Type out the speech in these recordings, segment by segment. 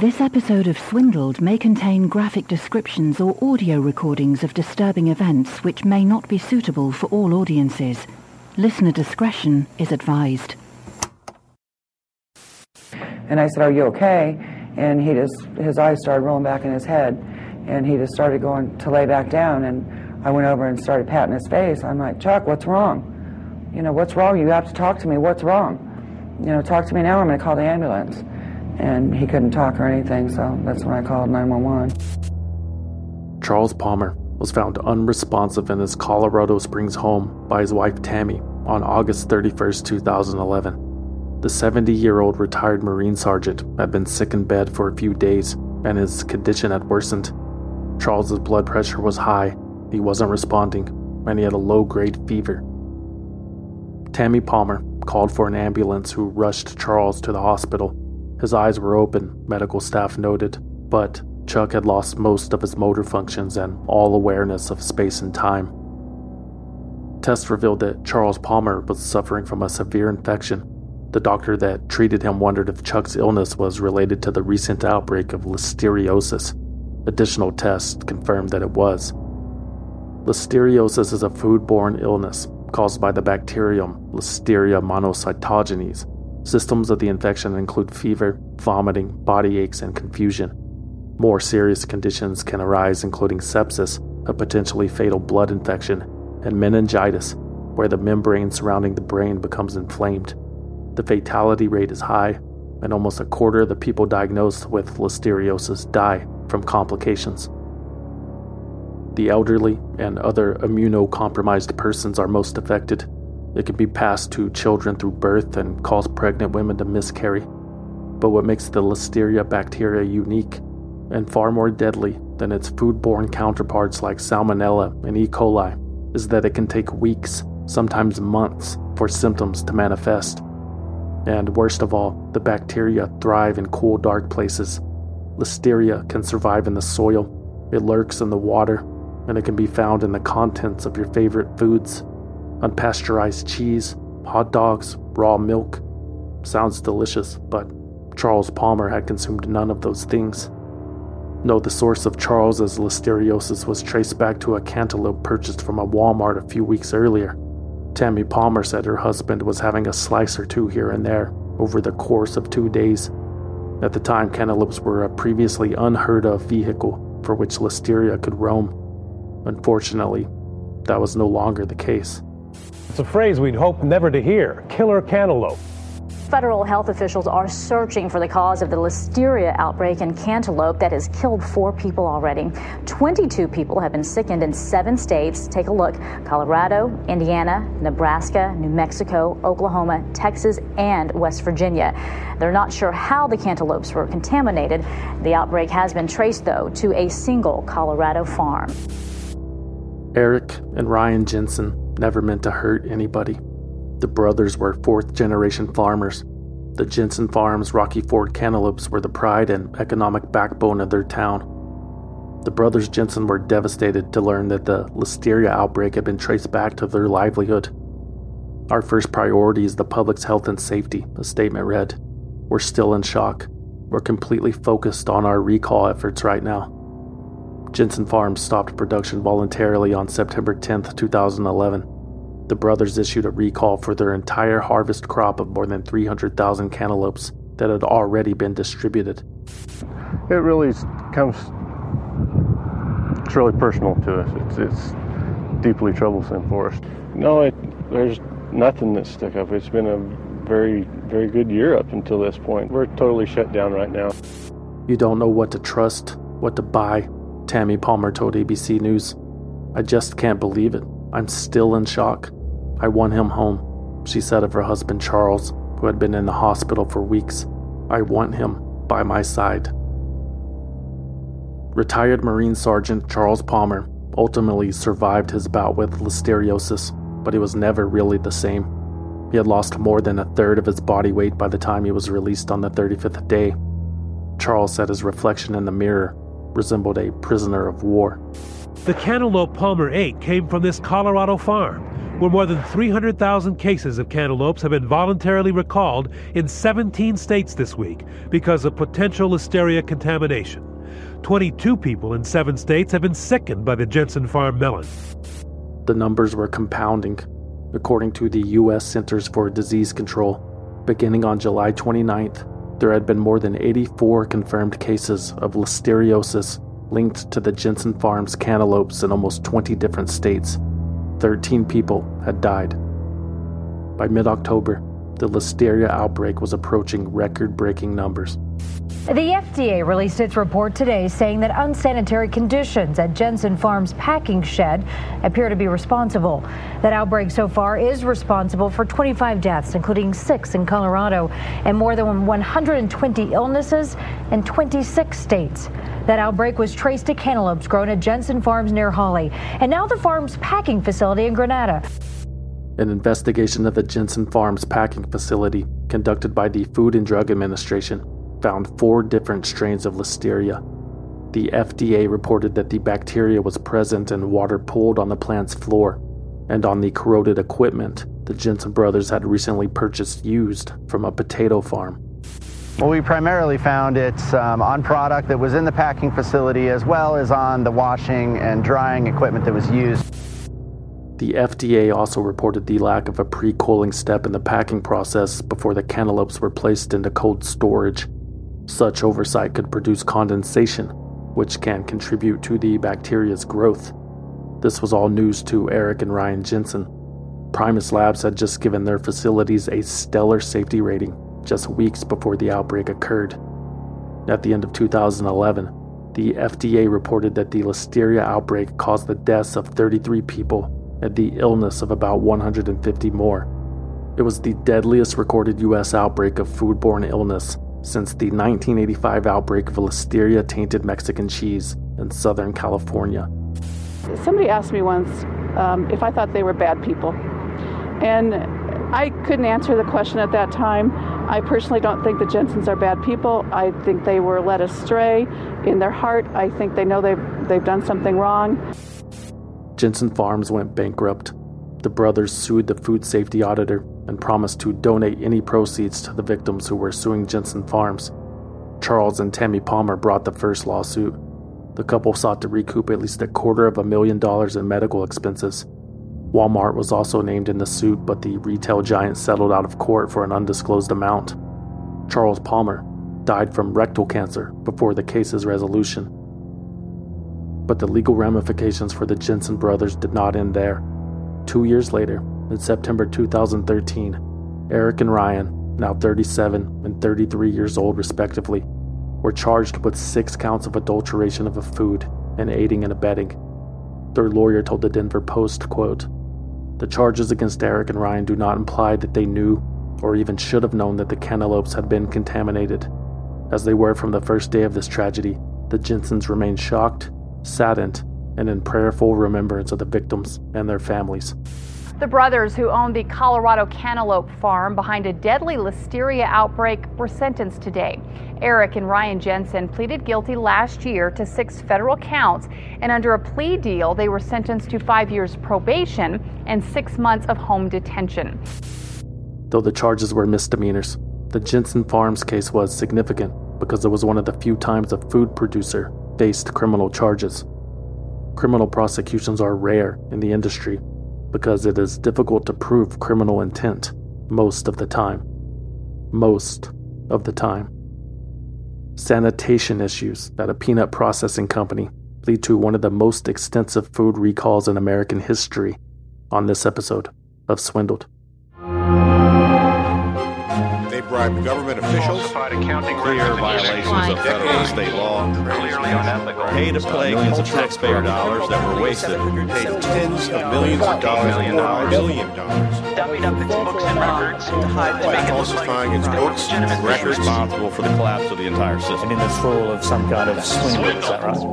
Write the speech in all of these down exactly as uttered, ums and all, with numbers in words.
This episode of Swindled may contain graphic descriptions or audio recordings of disturbing events which may not be suitable for all audiences. Listener discretion is advised. And I said, "Are you okay?" And he just, his eyes started rolling back in his head, and he just started going to lay back down, and I went over and started patting his face. I'm like, "Chuck, what's wrong? You know, what's wrong? You have to talk to me. What's wrong? You know, talk to me now. I'm going to call the ambulance." And he couldn't talk or anything, so that's when I called nine one one. Charles Palmer was found unresponsive in his Colorado Springs home by his wife Tammy on August thirty-first, two thousand eleven. The seventy-year-old retired Marine Sergeant had been sick in bed for a few days, and his condition had worsened. Charles's blood pressure was high, he wasn't responding, and he had a low-grade fever. Tammy Palmer called for an ambulance who rushed Charles to the hospital. His eyes were open, medical staff noted, but Chuck had lost most of his motor functions and all awareness of space and time. Tests revealed that Charles Palmer was suffering from a severe infection. The doctor that treated him wondered if Chuck's illness was related to the recent outbreak of listeriosis. Additional tests confirmed that it was. Listeriosis is a foodborne illness caused by the bacterium Listeria monocytogenes. Symptoms of the infection include fever, vomiting, body aches, and confusion. More serious conditions can arise, including sepsis, a potentially fatal blood infection, and meningitis, where the membrane surrounding the brain becomes inflamed. The fatality rate is high, and almost a quarter of the people diagnosed with listeriosis die from complications. The elderly and other immunocompromised persons are most affected. It can be passed to children through birth and cause pregnant women to miscarry. But what makes the Listeria bacteria unique and far more deadly than its foodborne counterparts like Salmonella and E. coli is that it can take weeks, sometimes months, for symptoms to manifest. And worst of all, the bacteria thrive in cool, dark places. Listeria can survive in the soil, it lurks in the water, and it can be found in the contents of your favorite foods. Unpasteurized cheese, hot dogs, raw milk. Sounds delicious, but Charles Palmer had consumed none of those things. No, the source of Charles's listeriosis was traced back to a cantaloupe purchased from a Walmart a few weeks earlier. Tammy Palmer said her husband was having a slice or two here and there over the course of two days. At the time, cantaloupes were a previously unheard of vehicle for which listeria could roam. Unfortunately, that was no longer the case. It's a phrase we'd hope never to hear, killer cantaloupe. Federal health officials are searching for the cause of the listeria outbreak in cantaloupe that has killed four people already. twenty-two people have been sickened in seven states. Take a look. Colorado, Indiana, Nebraska, New Mexico, Oklahoma, Texas, and West Virginia. They're not sure how the cantaloupes were contaminated. The outbreak has been traced, though, to a single Colorado farm. Eric and Ryan Jensen never meant to hurt anybody. The brothers were fourth-generation farmers. The Jensen Farms Rocky Ford cantaloupes were the pride and economic backbone of their town. The brothers Jensen were devastated to learn that the listeria outbreak had been traced back to their livelihood. "Our first priority is the public's health and safety," the statement read. "We're still in shock. We're completely focused on our recall efforts right now." Jensen Farms stopped production voluntarily on September tenth, two thousand eleven. The brothers issued a recall for their entire harvest crop of more than three hundred thousand cantaloupes that had already been distributed. It really comes, it's really personal to us. It's, it's deeply troublesome for us. No, it, there's nothing that stuck up. It's been a very, very good year up until this point. We're totally shut down right now. "You don't know what to trust, what to buy," Tammy Palmer told A B C News. "I just can't believe it. I'm still in shock. I want him home," she said of her husband Charles, who had been in the hospital for weeks. "I want him by my side." Retired Marine Sergeant Charles Palmer ultimately survived his bout with listeriosis, but he was never really the same. He had lost more than a third of his body weight by the time he was released on the thirty-fifth day. Charles said his reflection in the mirror resembled a prisoner of war. The cantaloupe Palmer ate came from this Colorado farm, where more than three hundred thousand cases of cantaloupes have been voluntarily recalled in seventeen states this week because of potential listeria contamination. twenty-two people in seven states have been sickened by the Jensen Farm melon. The numbers were compounding. According to the U S Centers for Disease Control, beginning on July twenty-ninth, there had been more than eighty-four confirmed cases of listeriosis linked to the Jensen Farms cantaloupes in almost twenty different states. thirteen people had died. By mid-October, the listeria outbreak was approaching record-breaking numbers. The F D A released its report today saying that unsanitary conditions at Jensen Farms packing shed appear to be responsible. That outbreak so far is responsible for twenty-five deaths, including six in Colorado, and more than one hundred twenty illnesses in twenty-six states. That outbreak was traced to cantaloupes grown at Jensen Farms near Hawley, and now the farm's packing facility in Grenada. An investigation of the Jensen Farms packing facility conducted by the Food and Drug Administration found four different strains of listeria. The F D A reported that the bacteria was present in water pooled on the plant's floor and on the corroded equipment the Jensen brothers had recently purchased used from a potato farm. Well, we primarily found it um, on product that was in the packing facility as well as on the washing and drying equipment that was used. The F D A also reported the lack of a pre-cooling step in the packing process before the cantaloupes were placed into cold storage. Such oversight could produce condensation, which can contribute to the bacteria's growth. This was all news to Eric and Ryan Jensen. Primus Labs had just given their facilities a stellar safety rating just weeks before the outbreak occurred. At the end of two thousand eleven, the F D A reported that the listeria outbreak caused the deaths of thirty-three people and the illness of about one hundred fifty more. It was the deadliest recorded U S outbreak of foodborne illness since the nineteen eighty-five outbreak of listeria-tainted Mexican cheese in Southern California. Somebody asked me once um, if I thought they were bad people, and I couldn't answer the question at that time. I personally don't think the Jensens are bad people. I think they were led astray in their heart. I think they know they've, they've done something wrong. Jensen Farms went bankrupt. The brothers sued the food safety auditor and promised to donate any proceeds to the victims who were suing Jensen Farms. Charles and Tammy Palmer brought the first lawsuit. The couple sought to recoup at least a quarter of a million dollars in medical expenses. Walmart was also named in the suit, but the retail giant settled out of court for an undisclosed amount. Charles Palmer died from rectal cancer before the case's resolution. But the legal ramifications for the Jensen brothers did not end there. Two years later, in September two thousand thirteen, Eric and Ryan, now thirty-seven and thirty-three years old respectively, were charged with six counts of adulteration of a food and aiding and abetting. Their lawyer told the Denver Post, quote, "The charges against Eric and Ryan do not imply that they knew or even should have known that the cantaloupes had been contaminated. As they were from the first day of this tragedy, the Jensens remain shocked, saddened, and in prayerful remembrance of the victims and their families." The brothers who owned the Colorado cantaloupe farm behind a deadly listeria outbreak were sentenced today. Eric and Ryan Jensen pleaded guilty last year to six federal counts, and under a plea deal, they were sentenced to five years probation and six months of home detention. Though the charges were misdemeanors, the Jensen Farms case was significant because it was one of the few times a food producer faced criminal charges. Criminal prosecutions are rare in the industry because it is difficult to prove criminal intent most of the time. Most of the time. Sanitation issues at a peanut processing company lead to one of the most extensive food recalls in American history on this episode of Swindled. They bribed government officials, clear violations of federal and state law, pay to play millions of taxpayer dollars that were wasted, paid tens of millions of dollars, million dollars, billion dollars, dummied up its books and records to hide the falsifying its books and records, responsible for the collapse of the entire system. And in the thrall of some kind of swindle, is that right?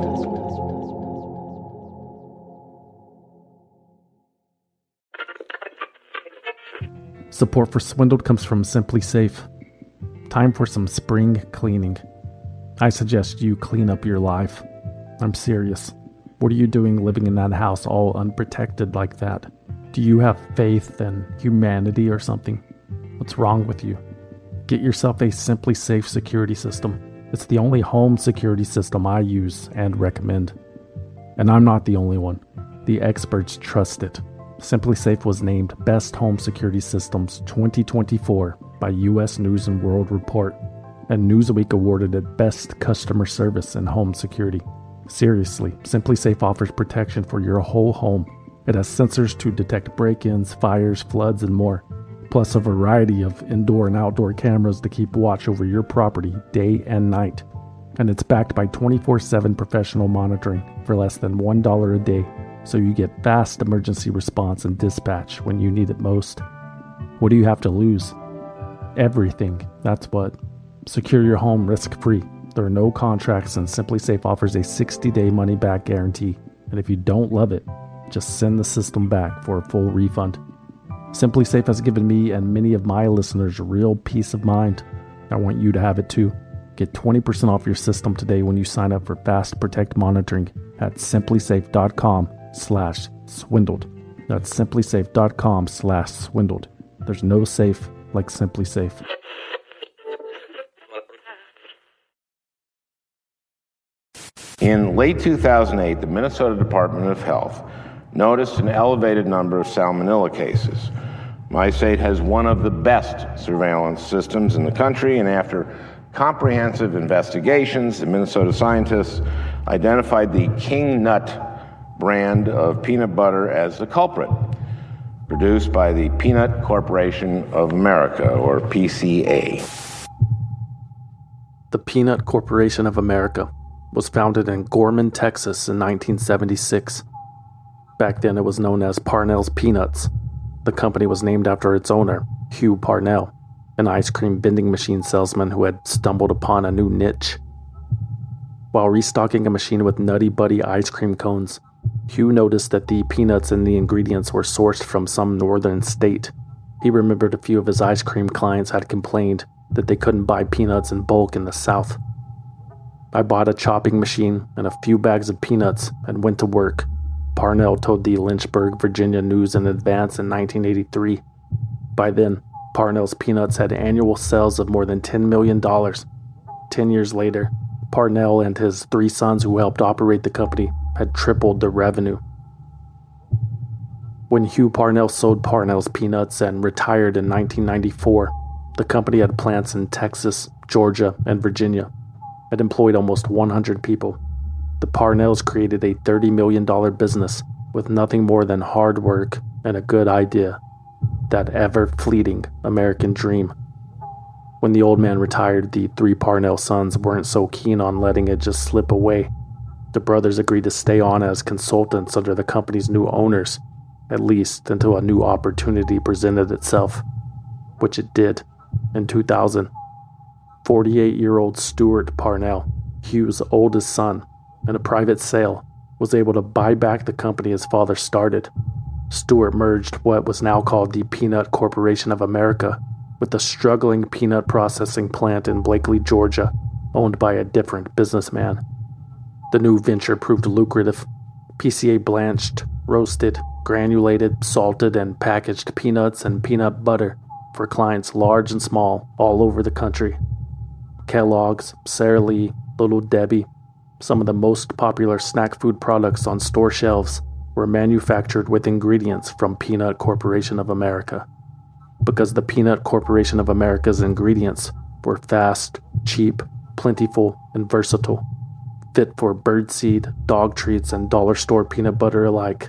Support for Swindled comes from Simply Safe. Time for some spring cleaning. I suggest you clean up your life. I'm serious. What are you doing living in that house all unprotected like that? Do you have faith in humanity or something? What's wrong with you? Get yourself a Simply Safe security system. It's the only home security system I use and recommend. And I'm not the only one. The experts trust it. Simply Safe was named Best Home Security Systems twenty twenty-four by U S News and World Report, and Newsweek awarded it Best Customer Service in Home Security. Seriously, Simply Safe offers protection for your whole home. It has sensors to detect break-ins, fires, floods, and more, plus a variety of indoor and outdoor cameras to keep watch over your property day and night. And it's backed by twenty-four seven professional monitoring for less than one dollar a day, so you get fast emergency response and dispatch when you need it most. What do you have to lose? Everything, that's what. Secure your home risk-free. There are no contracts, and Simply Safe offers a sixty-day money-back guarantee. And if you don't love it, just send the system back for a full refund. Simply Safe has given me and many of my listeners real peace of mind. I want you to have it too. Get twenty percent off your system today when you sign up for Fast Protect monitoring at simplysafe.com slash swindled. That's simplysafe.com slash swindled. There's no safe like Simply Safe. In late two thousand eight, the Minnesota Department of Health noticed an elevated number of salmonella cases. MyState has one of the best surveillance systems in the country, and after comprehensive investigations, the Minnesota scientists identified the King Nut brand of peanut butter as the culprit, produced by the Peanut Corporation of America, or P C A. The Peanut Corporation of America was founded in Gorman, Texas in nineteen seventy-six. Back then it was known as Parnell's Peanuts. The company was named after its owner, Hugh Parnell, an ice cream vending machine salesman who had stumbled upon a new niche. While restocking a machine with Nutty Buddy ice cream cones, Hugh noticed that the peanuts in the ingredients were sourced from some northern state. He remembered a few of his ice cream clients had complained that they couldn't buy peanuts in bulk in the South. I bought a chopping machine and a few bags of peanuts and went to work, Parnell told the Lynchburg, Virginia News and Advance in nineteen eighty-three. By then, Parnell's Peanuts had annual sales of more than ten million dollars. Ten years later, Parnell and his three sons who helped operate the company had tripled their revenue. When Hugh Parnell sold Parnell's Peanuts and retired in nineteen ninety-four, the company had plants in Texas, Georgia, and Virginia. It employed almost one hundred people. The Parnells created a thirty million dollars business with nothing more than hard work and a good idea. That ever-fleeting American dream. When the old man retired, the three Parnell sons weren't so keen on letting it just slip away. The brothers agreed to stay on as consultants under the company's new owners, at least until a new opportunity presented itself, which it did in two thousand. forty-eight-year-old Stuart Parnell, Hugh's oldest son, in a private sale, was able to buy back the company his father started. Stuart merged what was now called the Peanut Corporation of America with a struggling peanut processing plant in Blakely, Georgia, owned by a different businessman. The new venture proved lucrative. P C A blanched, roasted, granulated, salted, and packaged peanuts and peanut butter for clients large and small all over the country. Kellogg's, Sara Lee, Little Debbie, some of the most popular snack food products on store shelves were manufactured with ingredients from Peanut Corporation of America. Because the Peanut Corporation of America's ingredients were fast, cheap, plentiful, and versatile, fit for birdseed, dog treats, and dollar store peanut butter alike.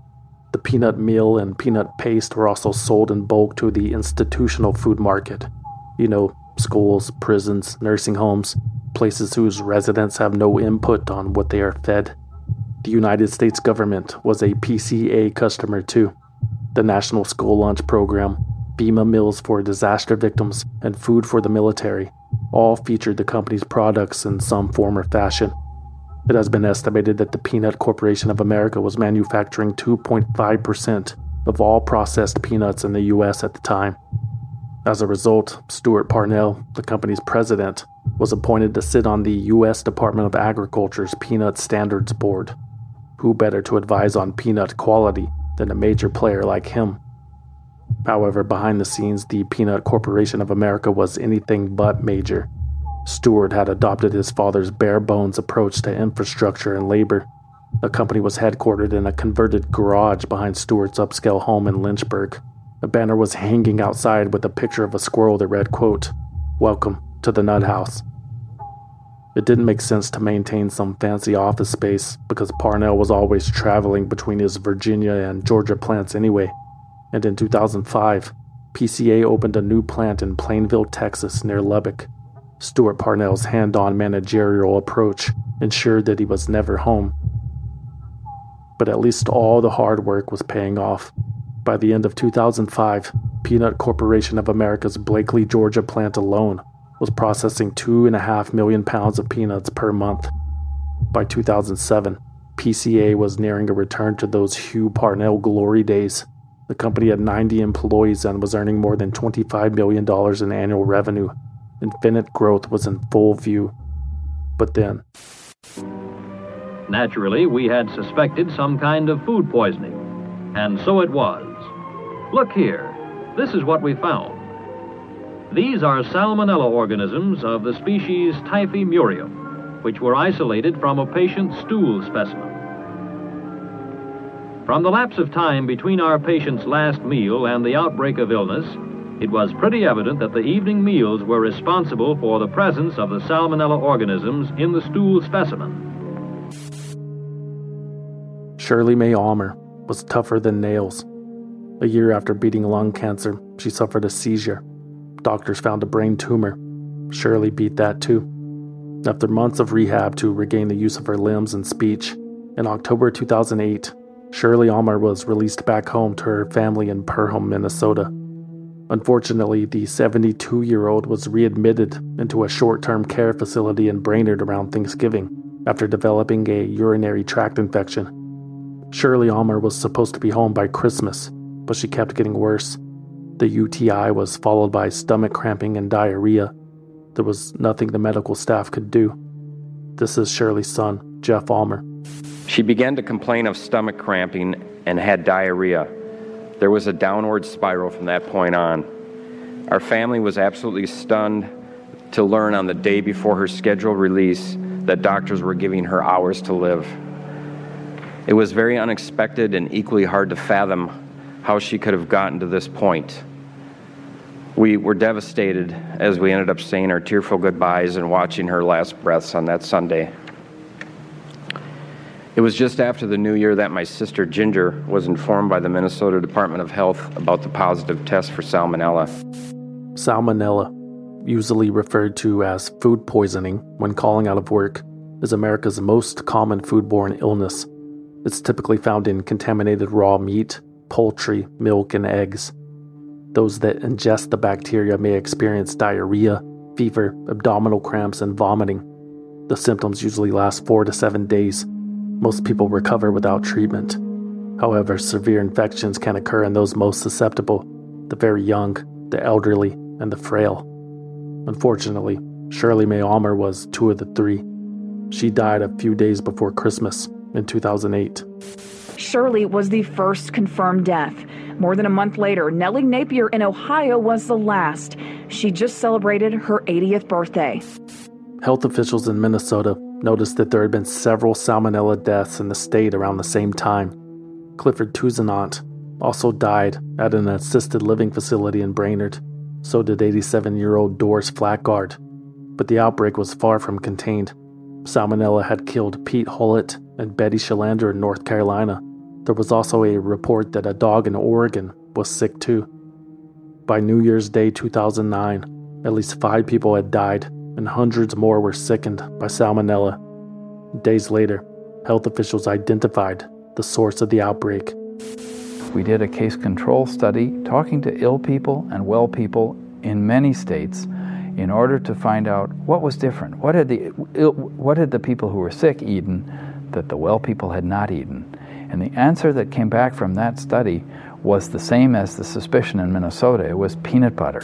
The peanut meal and peanut paste were also sold in bulk to the institutional food market. You know, schools, prisons, nursing homes, places whose residents have no input on what they are fed. The United States government was a P C A customer too. The National School Lunch Program, FEMA meals for disaster victims, and food for the military all featured the company's products in some form or fashion. It has been estimated that the Peanut Corporation of America was manufacturing two point five percent of all processed peanuts in the U S at the time. As a result, Stuart Parnell, the company's president, was appointed to sit on the U S Department of Agriculture's Peanut Standards Board. Who better to advise on peanut quality than a major player like him. However, behind the scenes, the Peanut Corporation of America was anything but major. Stewart had adopted his father's bare-bones approach to infrastructure and labor. The company was headquartered in a converted garage behind Stewart's upscale home in Lynchburg. A banner was hanging outside with a picture of a squirrel that read, quote, "Welcome to the Nut House." It didn't make sense to maintain some fancy office space because Parnell was always traveling between his Virginia and Georgia plants anyway. And in two thousand five, P C A opened a new plant in Plainville, Texas, near Lubbock. Stewart Parnell's hand-on managerial approach ensured that he was never home. But at least all the hard work was paying off. By the end of two thousand five, Peanut Corporation of America's Blakely, Georgia plant alone was processing two and a half million pounds of peanuts per month. By two thousand seven, P C A was nearing a return to those Hugh Parnell glory days. The company had ninety employees and was earning more than twenty-five million dollars in annual revenue. Infinite growth was in full view. But then... Naturally, we had suspected some kind of food poisoning. And so it was. Look here. This is what we found. These are salmonella organisms of the species Typhimurium, which were isolated from a patient's stool specimen. From the lapse of time between our patient's last meal and the outbreak of illness, it was pretty evident that the evening meals were responsible for the presence of the salmonella organisms in the stool specimen. Shirley Mae Almer was tougher than nails. A year after beating lung cancer, she suffered a seizure. Doctors found a brain tumor. Shirley beat that too. After months of rehab to regain the use of her limbs and speech, in October two thousand eight, Shirley Almer was released back home to her family in Perham, Minnesota. Unfortunately, the seventy-two-year-old was readmitted into a short-term care facility in Brainerd around Thanksgiving after developing a urinary tract infection. Shirley Almer was supposed to be home by Christmas, but she kept getting worse. The U T I was followed by stomach cramping and diarrhea. There was nothing the medical staff could do. This is Shirley's son, Jeff Almer. She began to complain of stomach cramping and had diarrhea. There was a downward spiral from that point on. Our family was absolutely stunned to learn on the day before her scheduled release that doctors were giving her hours to live. It was very unexpected and equally hard to fathom how she could have gotten to this point. We were devastated as we ended up saying our tearful goodbyes and watching her last breaths on that Sunday. It was just after the new year that my sister Ginger was informed by the Minnesota Department of Health about the positive test for salmonella. Salmonella, usually referred to as food poisoning when calling out of work, is America's most common foodborne illness. It's typically found in contaminated raw meat, poultry, milk, and eggs. Those that ingest the bacteria may experience diarrhea, fever, abdominal cramps, and vomiting. The symptoms usually last four to seven days. Most people recover without treatment. However, severe infections can occur in those most susceptible, the very young, the elderly, and the frail. Unfortunately, Shirley Mae Almer was two of the three. She died a few days before Christmas in two thousand eight. Shirley was the first confirmed death. More than a month later, Nellie Napier in Ohio was the last. She just celebrated her eightieth birthday. Health officials in Minnesota noticed that there had been several salmonella deaths in the state around the same time. Clifford Tousinant also died at an assisted living facility in Brainerd. So did eighty-seven-year-old Doris Flatgard. But the outbreak was far from contained. Salmonella had killed Pete Hullett and Betty Shalander in North Carolina. There was also a report that a dog in Oregon was sick too. By New Year's Day two thousand nine, at least five people had died, and hundreds more were sickened by salmonella. Days later, health officials identified the source of the outbreak. We did a case control study talking to ill people and well people in many states in order to find out what was different. What had the ill, what had the people who were sick eaten that the well people had not eaten? And the answer that came back from that study was the same as the suspicion in Minnesota. It was peanut butter.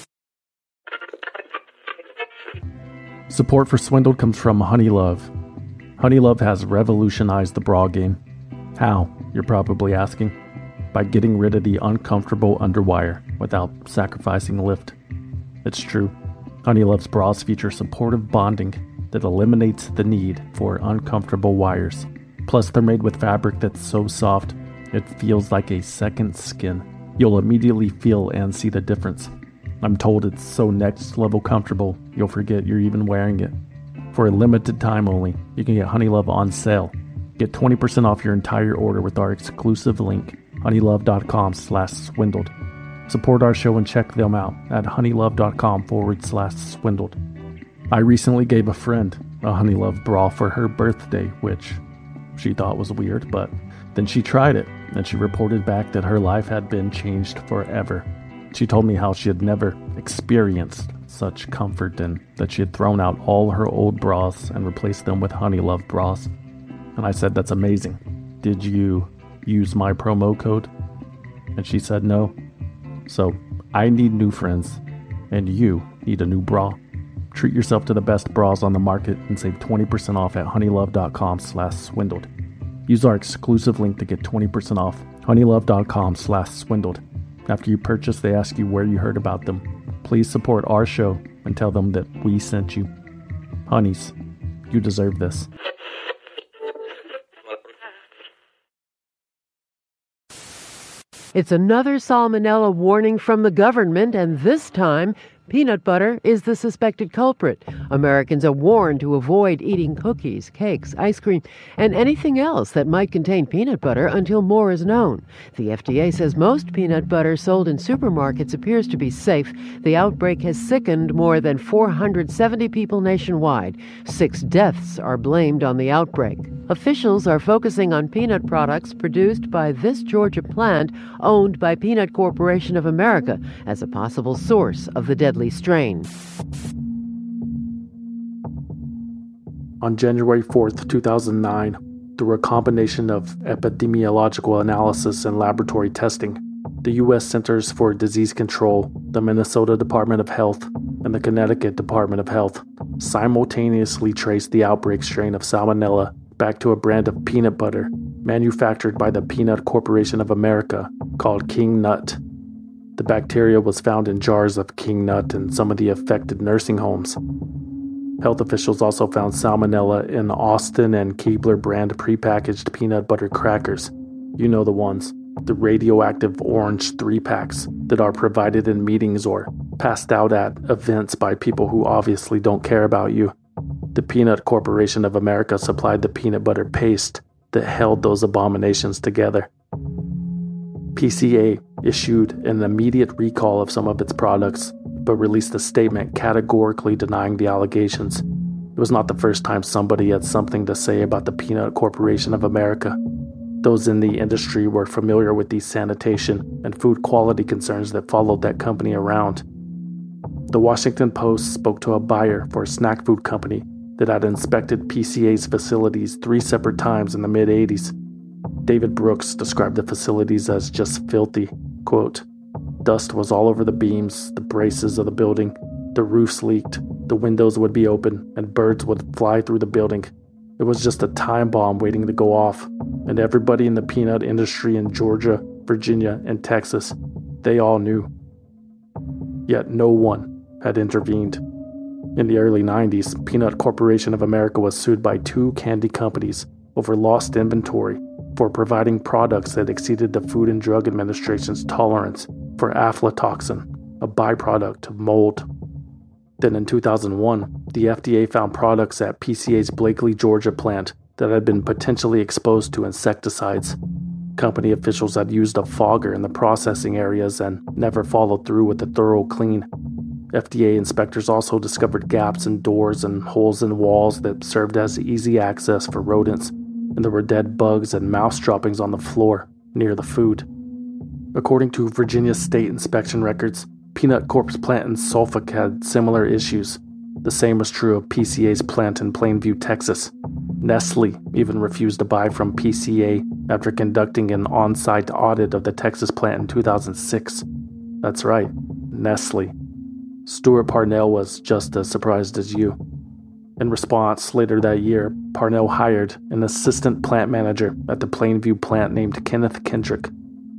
Support for Swindled comes from Honeylove. Honeylove has revolutionized the bra game. How, you're probably asking? by getting rid of the uncomfortable underwire without sacrificing lift. It's true. Honeylove's bras feature supportive bonding that eliminates the need for uncomfortable wires. Plus, they're made with fabric that's so soft, it feels like a second skin. You'll immediately feel and see the difference. I'm told it's so next level comfortable, you'll forget you're even wearing it. For a limited time only, you can get Honeylove on sale. Get twenty percent off your entire order with our exclusive link, honeylove.com slash swindled. Support our show and check them out at honeylove.com forward slash swindled. I recently gave a friend a Honeylove bra for her birthday, which she thought was weird, but then she tried it, and she reported back that her life had been changed forever. She told me how she had never experienced such comfort and that she had thrown out all her old bras and replaced them with Honeylove bras. And I said, that's amazing. Did you use my promo code? And she said no. So I need new friends, and you need a new bra. Treat yourself to the best bras on the market and save twenty percent off at honeylove.com slash swindled. Use our exclusive link to get twenty percent off, honeylove.com slash swindled. After you purchase, they ask you where you heard about them. Please support our show and tell them that we sent you. Honeys, you deserve this. It's another salmonella warning from the government, and this time, peanut butter is the suspected culprit. Americans are warned to avoid eating cookies, cakes, ice cream, and anything else that might contain peanut butter until more is known. The F D A says most peanut butter sold in supermarkets appears to be safe. The outbreak has sickened more than four hundred seventy people nationwide. Six deaths are blamed on the outbreak. Officials are focusing on peanut products produced by this Georgia plant owned by Peanut Corporation of America as a possible source of the deadly strain. On January fourth, two thousand nine, through a combination of epidemiological analysis and laboratory testing, the U S Centers for Disease Control, the Minnesota Department of Health, and the Connecticut Department of Health simultaneously traced the outbreak strain of Salmonella back to a brand of peanut butter manufactured by the Peanut Corporation of America called King Nut. The bacteria was found in jars of King Nut in some of the affected nursing homes. Health officials also found salmonella in Austin and Keebler brand prepackaged peanut butter crackers. You know the ones, the radioactive orange three-packs that are provided in meetings or passed out at events by people who obviously don't care about you. The Peanut Corporation of America supplied the peanut butter paste that held those abominations together. P C A issued an immediate recall of some of its products, but released a statement categorically denying the allegations. It was not the first time somebody had something to say about the Peanut Corporation of America. Those in the industry were familiar with the sanitation and food quality concerns that followed that company around. The Washington Post spoke to a buyer for a snack food company that had inspected P C A's facilities three separate times in the mid-eighties. David Brooks described the facilities as just filthy. Quote, dust was all over the beams, the braces of the building, the roofs leaked, the windows would be open, and birds would fly through the building. It was just a time bomb waiting to go off, and everybody in the peanut industry in Georgia, Virginia, and Texas, they all knew. Yet no one had intervened. In the early nineties, Peanut Corporation of America was sued by two candy companies over lost inventory for providing products that exceeded the Food and Drug Administration's tolerance for aflatoxin, a byproduct of mold. Then in two thousand one, the F D A found products at P C A's Blakely, Georgia plant that had been potentially exposed to insecticides. Company officials had used a fogger in the processing areas and never followed through with a thorough clean. F D A inspectors also discovered gaps in doors and holes in walls that served as easy access for rodents, and there were dead bugs and mouse droppings on the floor near the food. According to Virginia State inspection records, Peanut Corp's plant in Suffolk had similar issues. The same was true of P C A's plant in Plainview, Texas. Nestle even refused to buy from P C A after conducting an on-site audit of the Texas plant in two thousand six. That's right, Nestle. Stuart Parnell was just as surprised as you. In response, later that year, Parnell hired an assistant plant manager at the Plainview plant named Kenneth Kendrick.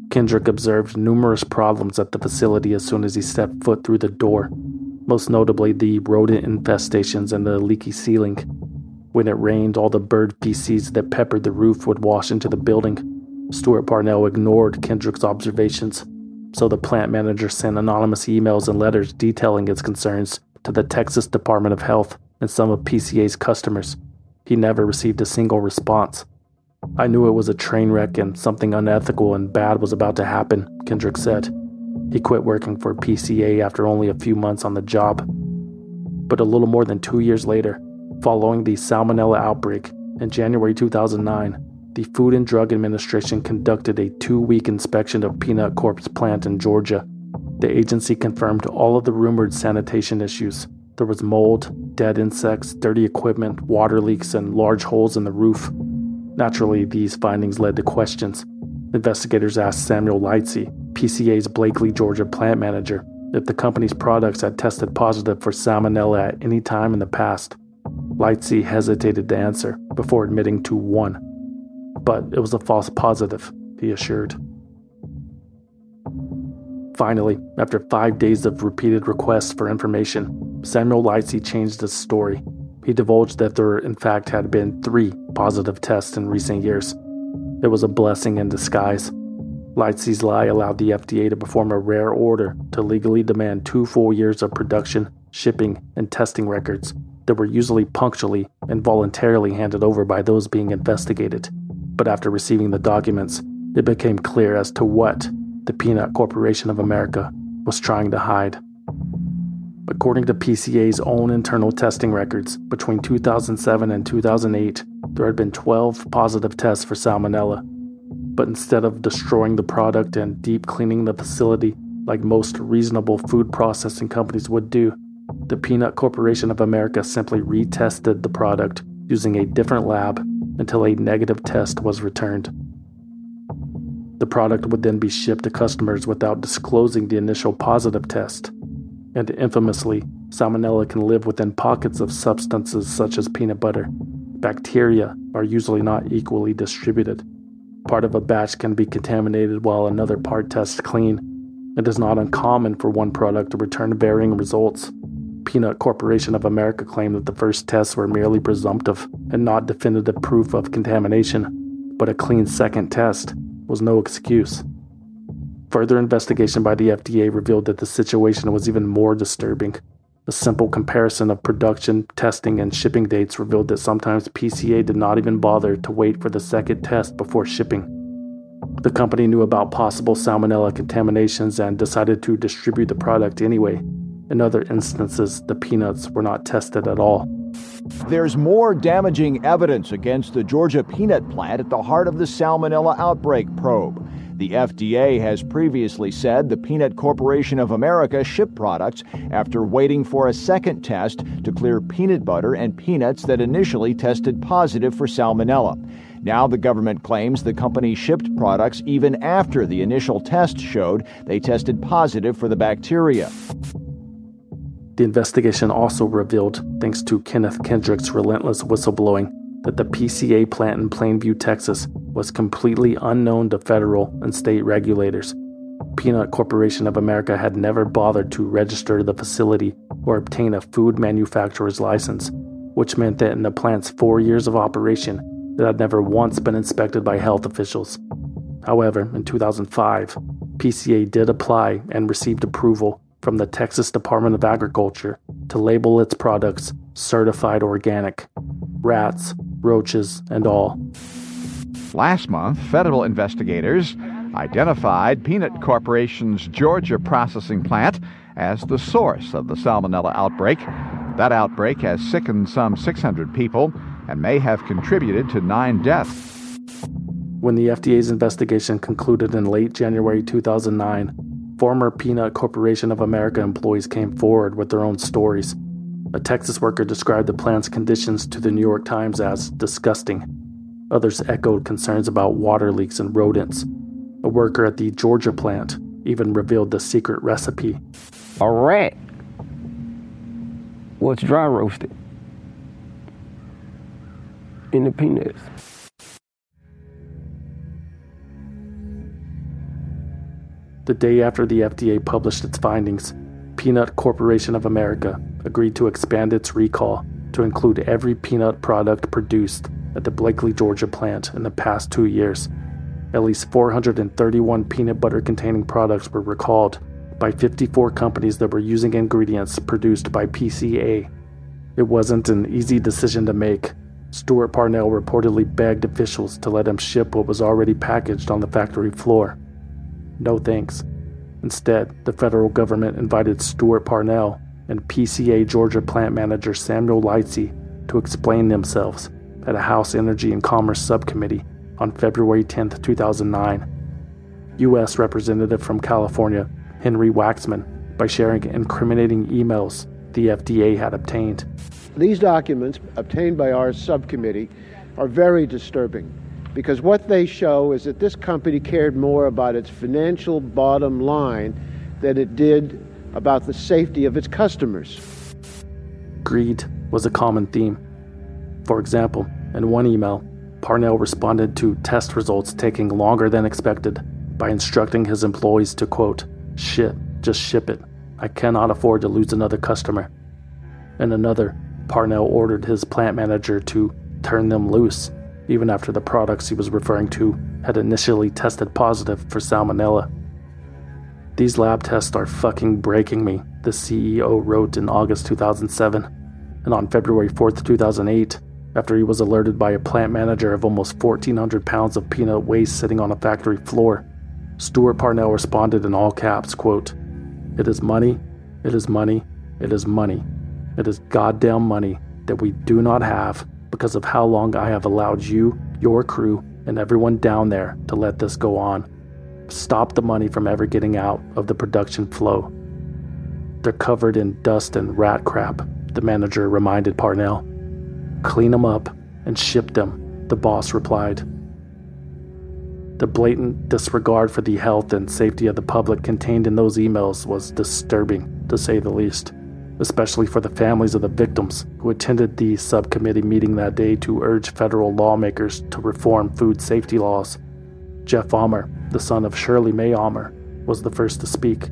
Kendrick observed numerous problems at the facility as soon as he stepped foot through the door, most notably the rodent infestations and the leaky ceiling. When it rained, all the bird feces that peppered the roof would wash into the building. Stuart Parnell ignored Kendrick's observations, so the plant manager sent anonymous emails and letters detailing its concerns to the Texas Department of Health and some of P C A's customers. He never received a single response. I knew it was a train wreck and something unethical and bad was about to happen, Kendrick said. He quit working for P C A after only a few months on the job. But a little more than two years later, following the Salmonella outbreak in January two thousand nine, the Food and Drug Administration conducted a two-week inspection of Peanut Corp's plant in Georgia. The agency confirmed all of the rumored sanitation issues. There was mold, dead insects, dirty equipment, water leaks, and large holes in the roof. Naturally, these findings led to questions. Investigators asked Samuel Lightsey, P C A's Blakely, Georgia plant manager, if the company's products had tested positive for salmonella at any time in the past. Lightsey hesitated to answer before admitting to one. But it was a false positive, he assured. Finally, after five days of repeated requests for information, Samuel Lightsey changed his story. He divulged that there in fact had been three positive tests in recent years. It was a blessing in disguise. Lightsey's lie allowed the F D A to perform a rare order to legally demand two full years of production, shipping, and testing records that were usually punctually and voluntarily handed over by those being investigated. But after receiving the documents, it became clear as to what the Peanut Corporation of America was trying to hide. According to P C A's own internal testing records, between two thousand seven and two thousand eight, there had been twelve positive tests for salmonella. But instead of destroying the product and deep cleaning the facility like most reasonable food processing companies would do, the Peanut Corporation of America simply retested the product using a different lab until a negative test was returned. The product would then be shipped to customers without disclosing the initial positive test. And infamously, salmonella can live within pockets of substances such as peanut butter. Bacteria are usually not equally distributed. Part of a batch can be contaminated while another part tests clean. It is not uncommon for one product to return varying results. Peanut Corporation of America claimed that the first tests were merely presumptive and not definitive proof of contamination, but a clean second test was no excuse. Further investigation by the F D A revealed that the situation was even more disturbing. A simple comparison of production, testing, and shipping dates revealed that sometimes P C A did not even bother to wait for the second test before shipping. The company knew about possible salmonella contaminations and decided to distribute the product anyway. In other instances, the peanuts were not tested at all. There's more damaging evidence against the Georgia peanut plant at the heart of the Salmonella outbreak probe. The F D A has previously said the Peanut Corporation of America shipped products after waiting for a second test to clear peanut butter and peanuts that initially tested positive for salmonella. Now the government claims the company shipped products even after the initial test showed they tested positive for the bacteria. The investigation also revealed, thanks to Kenneth Kendrick's relentless whistleblowing, that the P C A plant in Plainview, Texas, was completely unknown to federal and state regulators. Peanut Corporation of America had never bothered to register the facility or obtain a food manufacturer's license, which meant that in the plant's four years of operation, it had never once been inspected by health officials. However, in two thousand five, P C A did apply and received approval from the Texas Department of Agriculture to label its products certified organic. Rats, roaches, and all. Last month, federal investigators identified Peanut Corporation's Georgia processing plant as the source of the salmonella outbreak. That outbreak has sickened some six hundred people and may have contributed to nine deaths. When the F D A's investigation concluded in late January two thousand nine, former Peanut Corporation of America employees came forward with their own stories. A Texas worker described the plant's conditions to the New York Times as disgusting. Others echoed concerns about water leaks and rodents. A worker at the Georgia plant even revealed the secret recipe. A rat was dry roasted in the peanuts. The day after the F D A published its findings, Peanut Corporation of America agreed to expand its recall to include every peanut product produced at the Blakely, Georgia plant in the past two years. At least four hundred thirty-one peanut butter-containing products were recalled by fifty-four companies that were using ingredients produced by P C A. It wasn't an easy decision to make. Stuart Parnell reportedly begged officials to let him ship what was already packaged on the factory floor. No thanks. Instead, the federal government invited Stuart Parnell and P C A Georgia plant manager Samuel Lightsey to explain themselves at a House Energy and Commerce subcommittee on February tenth, two thousand nine. U S Representative from California, Henry Waxman, by sharing incriminating emails the F D A had obtained. These documents obtained by our subcommittee are very disturbing because what they show is that this company cared more about its financial bottom line than it did about the safety of its customers. Greed was a common theme. For example, in one email, Parnell responded to test results taking longer than expected by instructing his employees to, quote, "Shit, just ship it. I cannot afford to lose another customer." In another, Parnell ordered his plant manager to turn them loose, even after the products he was referring to had initially tested positive for salmonella. "These lab tests are fucking breaking me," the C E O wrote in August two thousand seven. And on February fourth, two thousand eight, after he was alerted by a plant manager of almost fourteen hundred pounds of peanut waste sitting on a factory floor, Stuart Parnell responded in all caps, quote, "It is money, it is money, it is money. It is goddamn money that we do not have because of how long I have allowed you, your crew, and everyone down there to let this go on. Stop the money from ever getting out of the production flow. They're covered in dust and rat crap," the manager reminded Parnell. "Clean them up and ship them," the boss replied. The blatant disregard for the health and safety of the public contained in those emails was disturbing, to say the least, especially for the families of the victims who attended the subcommittee meeting that day to urge federal lawmakers to reform food safety laws. Jeff Almer, the son of Shirley May Almer, was the first to speak.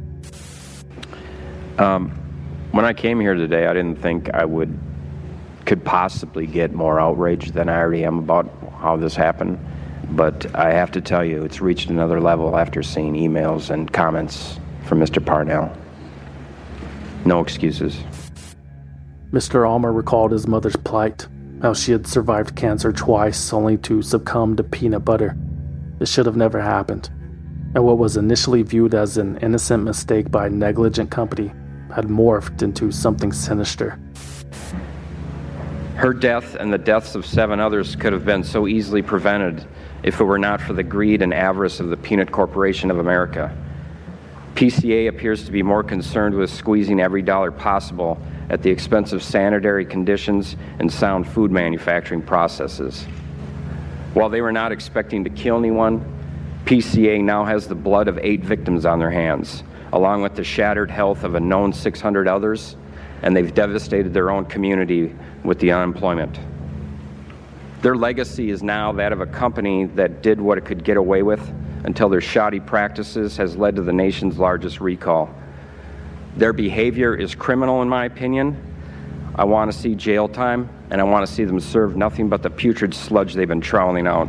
Um, when I came here today, I didn't think I would could possibly get more outraged than I already am about how this happened. But I have to tell you, it's reached another level after seeing emails and comments from Mister Parnell. No excuses. Mister Almer recalled his mother's plight, how she had survived cancer twice only to succumb to peanut butter. It should have never happened. And what was initially viewed as an innocent mistake by a negligent company had morphed into something sinister. Her death and the deaths of seven others could have been so easily prevented if it were not for the greed and avarice of the Peanut Corporation of America. P C A appears to be more concerned with squeezing every dollar possible at the expense of sanitary conditions and sound food manufacturing processes. While they were not expecting to kill anyone, P C A now has the blood of eight victims on their hands, along with the shattered health of a known six hundred others, and they've devastated their own community with the unemployment. Their legacy is now that of a company that did what it could get away with until their shoddy practices has led to the nation's largest recall. Their behavior is criminal, in my opinion. I want to see jail time, and I want to see them serve nothing but the putrid sludge they've been troweling out.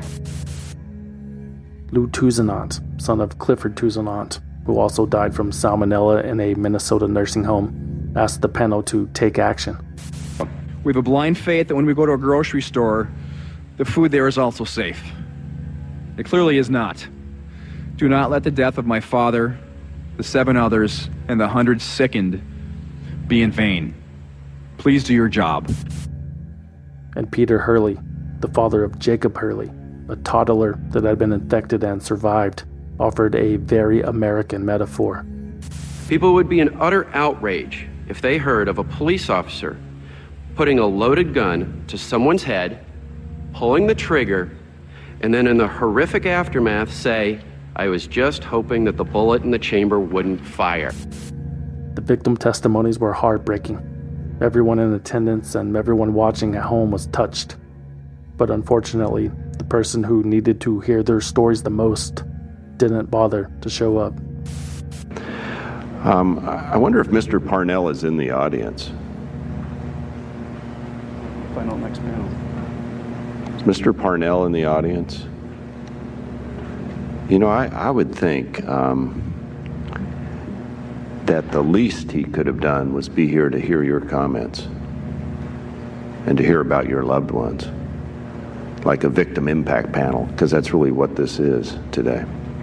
Lou Tousenant, son of Clifford Tousenant, who also died from salmonella in a Minnesota nursing home, asked the panel to take action. We have a blind faith that when we go to a grocery store, the food there is also safe. It clearly is not. Do not let the death of my father, the seven others, and the hundred sickened be in vain. Please do your job. And Peter Hurley, the father of Jacob Hurley, a toddler that had been infected and survived, offered a very American metaphor. People would be in utter outrage if they heard of a police officer putting a loaded gun to someone's head, pulling the trigger, and then in the horrific aftermath say, "I was just hoping that the bullet in the chamber wouldn't fire." The victim testimonies were heartbreaking. Everyone in attendance and everyone watching at home was touched. But unfortunately, the person who needed to hear their stories the most didn't bother to show up. Um, I wonder if Mister Parnell is in the audience. Find out next panel. Is Mister Parnell in the audience? You know, I, I would think um, that the least he could have done was be here to hear your comments and to hear about your loved ones, like a victim impact panel, because that's really what this is today.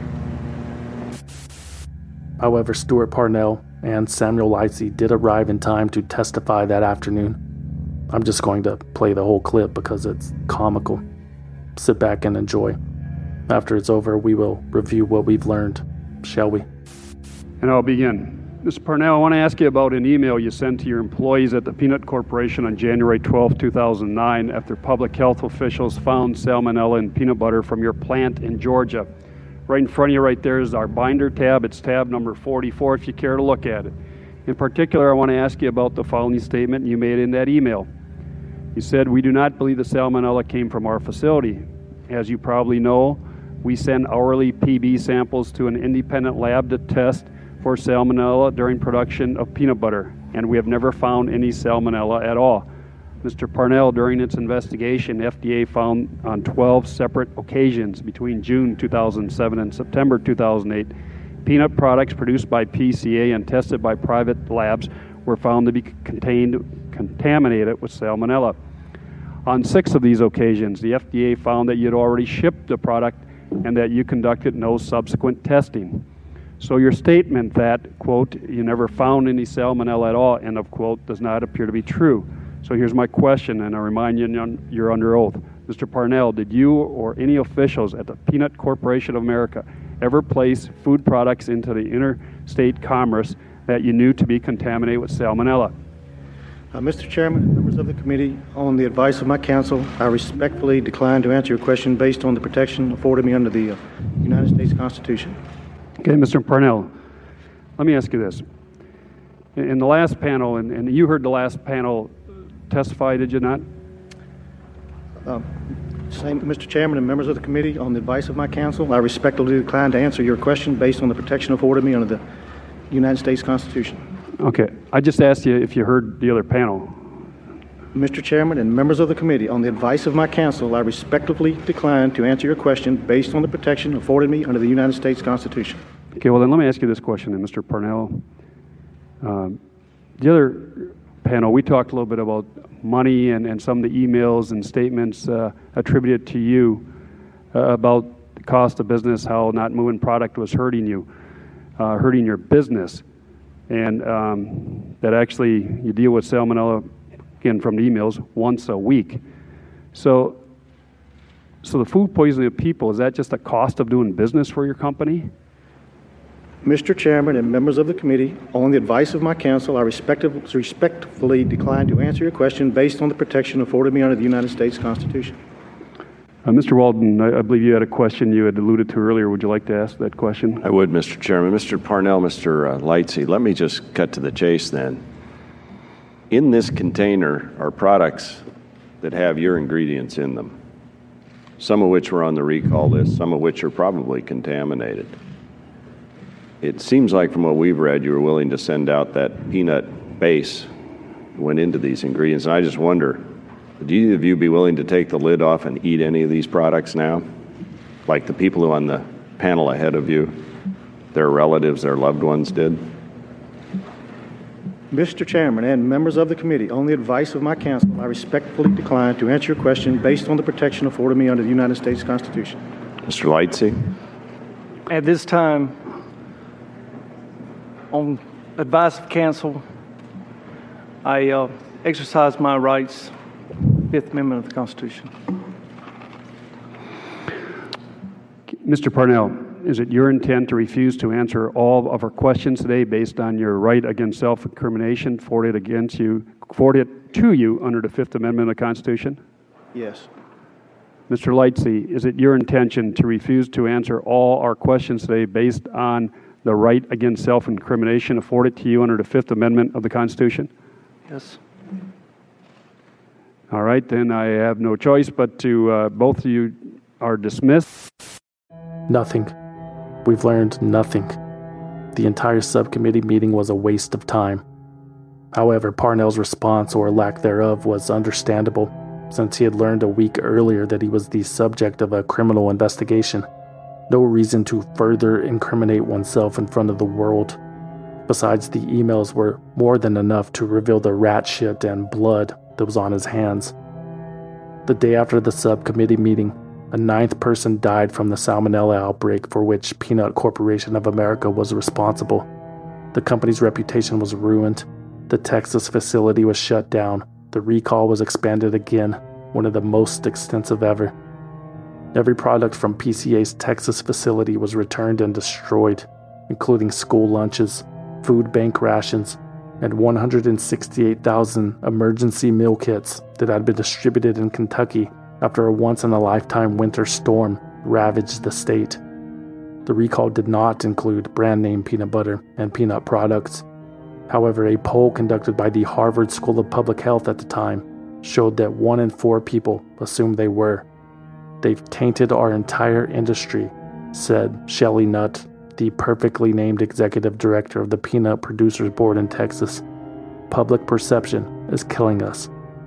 However, Stuart Parnell and Samuel Lightsey did arrive in time to testify that afternoon. I'm just going to play the whole clip because it's comical. Sit back and enjoy. After it's over, we will review what we've learned, shall we? And I'll begin. Mister Parnell, I want to ask you about an email you sent to your employees at the Peanut Corporation on January twelfth, two thousand nine, after public health officials found salmonella in peanut butter from your plant in Georgia. Right in front of you right there is our binder tab. It's tab number forty-four if you care to look at it. In particular, I want to ask you about the following statement you made in that email. You said, "We do not believe the salmonella came from our facility. As you probably know, we send hourly P B samples to an independent lab to test for salmonella during production of peanut butter, and we have never found any salmonella at all." Mister Parnell, during its investigation, F D A found on twelve separate occasions between June two thousand seven and September two thousand eight, peanut products produced by P C A and tested by private labs were found to be contained, contaminated with salmonella. On six of these occasions, the F D A found that you had already shipped the product and that you conducted no subsequent testing. So your statement that, quote, "you never found any salmonella at all," end of quote, does not appear to be true. So here's my question, and I remind you you're under oath. Mister Parnell, did you or any officials at the Peanut Corporation of America ever place food products into the interstate commerce that you knew to be contaminated with salmonella? Uh, Mister Chairman, members of the committee, on the advice of my counsel, I respectfully decline to answer your question based on the protection afforded me under the uh, United States Constitution. Okay, Mister Parnell, let me ask you this. In, in the last panel, and, and you heard the last panel testify, did you not? Uh, same, Mister Chairman and members of the committee, on the advice of my counsel, I respectfully decline to answer your question based on the protection afforded me under the United States Constitution. Okay, I just asked you if you heard the other panel. Mister Chairman and members of the committee, on the advice of my counsel, I respectfully decline to answer your question based on the protection afforded me under the United States Constitution. Okay, well then let me ask you this question then, Mister Parnell. Uh, the other panel, we talked a little bit about money and, and some of the emails and statements uh, attributed to you uh, about the cost of business, how not moving product was hurting you, uh, hurting your business, and um, that actually you deal with salmonella, again from the emails, once a week. So, so the food poisoning of people, is that just a cost of doing business for your company? Mister Chairman and members of the committee, on the advice of my counsel, I respectfully decline to answer your question based on the protection afforded me under the United States Constitution. Uh, Mister Walden, I, I believe you had a question you had alluded to earlier. Would you like to ask that question? I would, Mister Chairman. Mister Parnell, Mister Uh, Lightsey, let me just cut to the chase then. In this container are products that have your ingredients in them, some of which were on the recall list, some of which are probably contaminated. It seems like from what we've read, you were willing to send out that peanut base that went into these ingredients. And I just wonder, would either of you be willing to take the lid off and eat any of these products now? Like the people who on the panel ahead of you, their relatives, their loved ones did? Mister Chairman and members of the committee, on the advice of my counsel, I respectfully decline to answer your question based on the protection afforded me under the United States Constitution. Mister Lightsey? At this time, on advice of counsel, I uh, exercise my rights, Fifth Amendment of the Constitution. Mister Parnell, is it your intent to refuse to answer all of our questions today based on your right against self-incrimination afforded against you, afforded to you under the Fifth Amendment of the Constitution? Yes. Mister Lightsey, is it your intention to refuse to answer all our questions today based on the right against self-incrimination afforded to you under the Fifth Amendment of the Constitution? Yes. All right, then I have no choice but to, uh, both of you are dismissed. Nothing. We've learned nothing. The entire subcommittee meeting was a waste of time. However, Parnell's response, or lack thereof, was understandable, since he had learned a week earlier that he was the subject of a criminal investigation. No reason to further incriminate oneself in front of the world. Besides, the emails were more than enough to reveal the rat shit and blood that was on his hands. The day after the subcommittee meeting, a ninth person died from the salmonella outbreak for which Peanut Corporation of America was responsible. The company's reputation was ruined. The Texas facility was shut down. The recall was expanded again, one of the most extensive ever. Every product from P C A's Texas facility was returned and destroyed, including school lunches, food bank rations, and one hundred sixty-eight thousand emergency meal kits that had been distributed in Kentucky after a once-in-a-lifetime winter storm ravaged the state. The recall did not include brand-name peanut butter and peanut products. However, a poll conducted by the Harvard School of Public Health at the time showed that one in four people assumed they were. "They've tainted our entire industry," said Shelley Nutt, the perfectly named executive director of the Peanut Producers Board in Texas. "Public perception is killing us."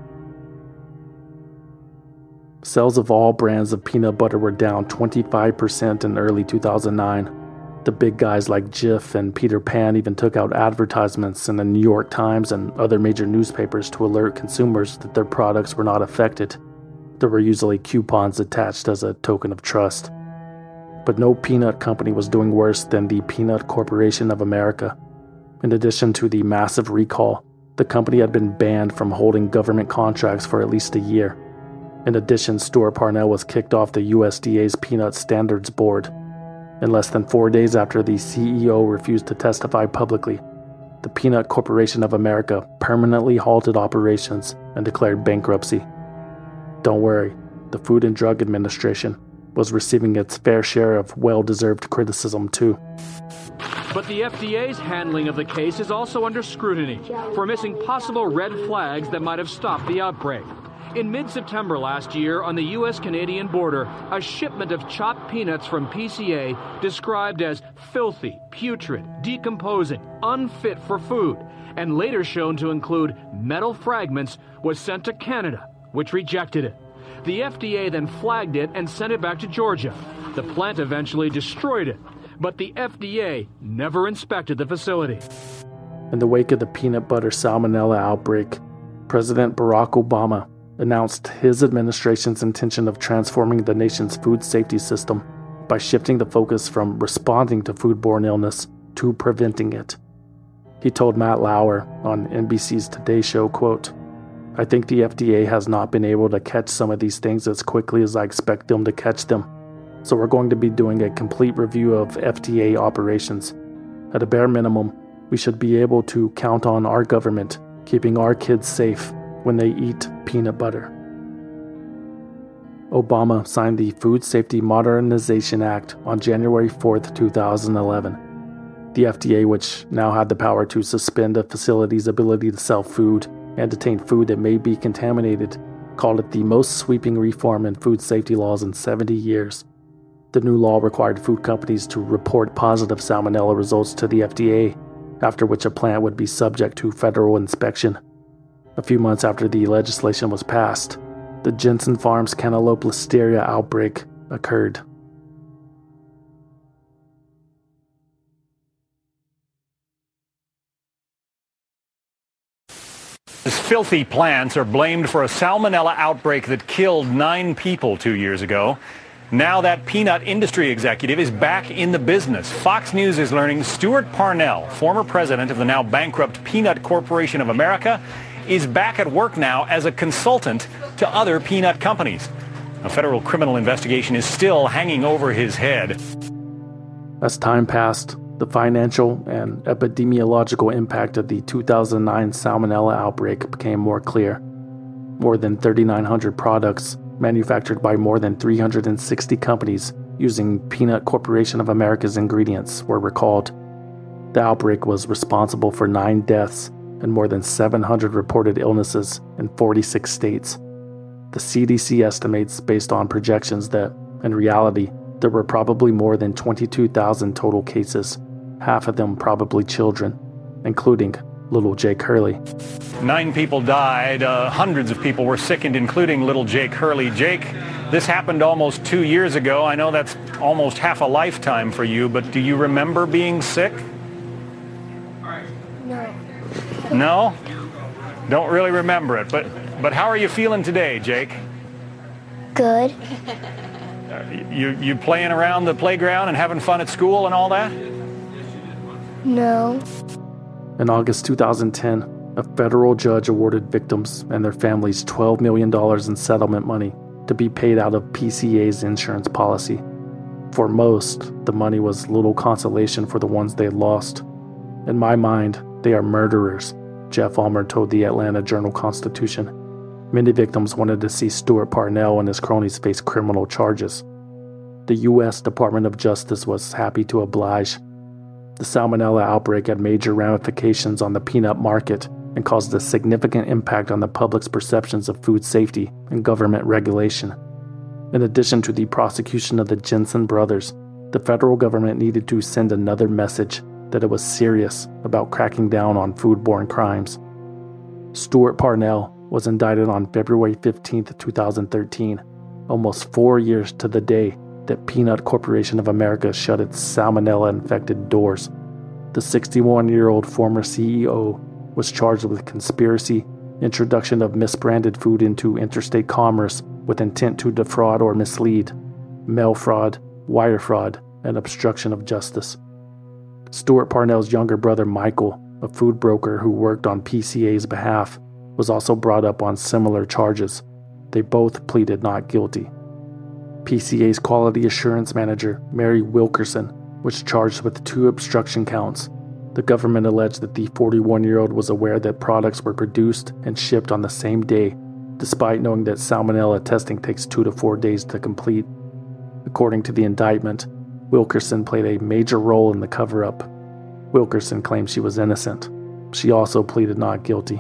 Sales of all brands of peanut butter were down twenty-five percent in early two thousand nine. The big guys like Jif and Peter Pan even took out advertisements in the New York Times and other major newspapers to alert consumers that their products were not affected. There were usually coupons attached as a token of trust. But no peanut company was doing worse than the Peanut Corporation of America. In addition to the massive recall, the company had been banned from holding government contracts for at least a year. In addition, Stuart Parnell was kicked off the U S D A's Peanut Standards Board. In less than four days after the C E O refused to testify publicly, the Peanut Corporation of America permanently halted operations and declared bankruptcy. Don't worry, the Food and Drug Administration was receiving its fair share of well-deserved criticism too. But the F D A's handling of the case is also under scrutiny for missing possible red flags that might have stopped the outbreak. In mid-September last year, on the U S Canadian border, a shipment of chopped peanuts from P C A, described as filthy, putrid, decomposing, unfit for food, and later shown to include metal fragments, was sent to Canada, which rejected it. The F D A then flagged it and sent it back to Georgia. The plant eventually destroyed it, but the F D A never inspected the facility. In the wake of the peanut butter salmonella outbreak, President Barack Obama announced his administration's intention of transforming the nation's food safety system by shifting the focus from responding to foodborne illness to preventing it. He told Matt Lauer on N B C's Today Show, quote, "I think the F D A has not been able to catch some of these things as quickly as I expect them to catch them. So we're going to be doing a complete review of F D A operations. At a bare minimum, we should be able to count on our government keeping our kids safe when they eat peanut butter." Obama signed the Food Safety Modernization Act on January fourth, two thousand eleven. The F D A, which now had the power to suspend a facility's ability to sell food and detain food that may be contaminated, called it the most sweeping reform in food safety laws in seventy years. The new law required food companies to report positive salmonella results to the F D A, after which a plant would be subject to federal inspection. A few months after the legislation was passed, the Jensen Farms cantaloupe listeria outbreak occurred. These filthy plants are blamed for a salmonella outbreak that killed nine people two years ago. Now that peanut industry executive is back in the business. Fox News is learning Stuart Parnell, former president of the now bankrupt Peanut Corporation of America, is back at work now as a consultant to other peanut companies. A federal criminal investigation is still hanging over his head. As time passed, the financial and epidemiological impact of the two thousand nine salmonella outbreak became more clear. More than thirty-nine hundred products, manufactured by more than three hundred sixty companies using Peanut Corporation of America's ingredients, were recalled. The outbreak was responsible for nine deaths and more than seven hundred reported illnesses in forty-six states. The C D C estimates, based on projections, that, in reality, there were probably more than twenty-two thousand total cases, half of them probably children, including little Jake Hurley. Nine people died. Uh, hundreds of people were sickened, including little Jake Hurley. Jake, this happened almost two years ago. I know that's almost half a lifetime for you, but do you remember being sick? No. No? Don't really remember it, but but how are you feeling today, Jake? Good. Uh, you you playing around the playground and having fun at school and all that? No. In August two thousand ten, a federal judge awarded victims and their families twelve million dollars in settlement money to be paid out of P C A's insurance policy. For most, the money was little consolation for the ones they had lost. In my mind, they are murderers, Jeff Ulmer told the Atlanta Journal-Constitution. Many victims wanted to see Stuart Parnell and his cronies face criminal charges. The U S Department of Justice was happy to oblige. The salmonella outbreak had major ramifications on the peanut market and caused a significant impact on the public's perceptions of food safety and government regulation. In addition to the prosecution of the Jensen brothers, the federal government needed to send another message that it was serious about cracking down on foodborne crimes. Stuart Parnell was indicted on February fifteenth, two thousand thirteen, almost four years to the day that Peanut Corporation of America shut its salmonella-infected doors. The sixty-one-year-old former C E O was charged with conspiracy, introduction of misbranded food into interstate commerce with intent to defraud or mislead, mail fraud, wire fraud, and obstruction of justice. Stuart Parnell's younger brother Michael, a food broker who worked on P C A's behalf, was also brought up on similar charges. They both pleaded not guilty. P C A's quality assurance manager, Mary Wilkerson, was charged with two obstruction counts. The government alleged that the forty-one-year-old was aware that products were produced and shipped on the same day, despite knowing that salmonella testing takes two to four days to complete. According to the indictment, Wilkerson played a major role in the cover-up. Wilkerson claimed she was innocent. She also pleaded not guilty.